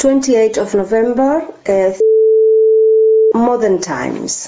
28th of November, Modern Times.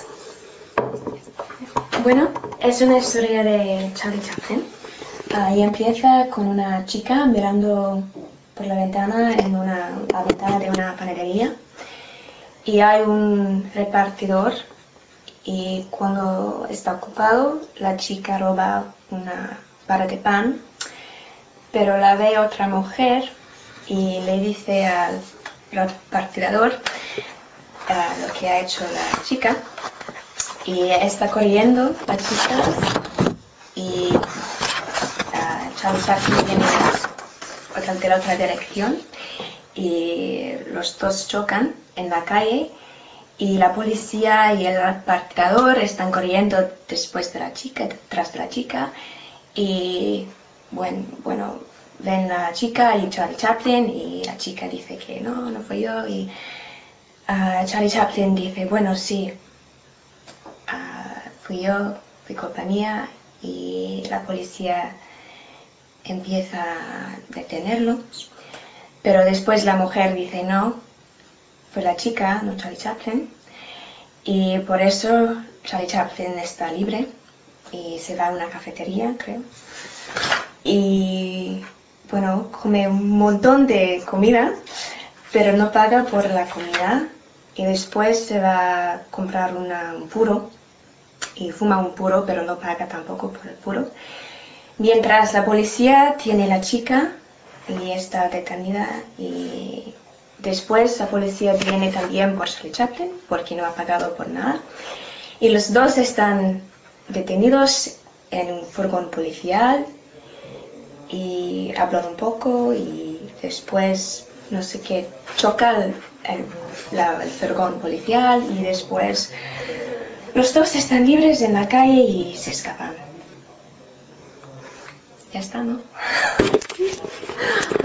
Bueno, es una historia de Charlie Chaplin. Y empieza con una chica mirando por la ventana la ventana de una panadería. Y hay un repartidor y cuando está ocupado, la chica roba una barra de pan, pero la ve otra mujer y le dice al repartidor lo que ha hecho la chica. Y está corriendo la chica y Charlie Chaplin viene de la otra dirección y los dos chocan en la calle y la policía y el repartidor están corriendo después de la chica, detrás de la chica y bueno, ven la chica y Charlie Chaplin y la chica dice que no fui yo y Charlie Chaplin dice, bueno, sí, fui culpa mía y la policía empieza a detenerlo, pero después la mujer dice no, fue la chica, no Charlie Chaplin, y por eso Charlie Chaplin está libre y se va a una cafetería, creo, y bueno, come un montón de comida, pero no paga por la comida y después se va a comprar un puro y fuma un puro, pero no paga tampoco por el puro. Mientras la policía tiene a la chica y está detenida y después la policía viene también por Charlie Chaplin porque no ha pagado por nada y los dos están detenidos en un furgón policial y hablan un poco y después no sé qué choca el furgón policial y después los dos están libres en la calle y se escapan. Ya está, ¿no?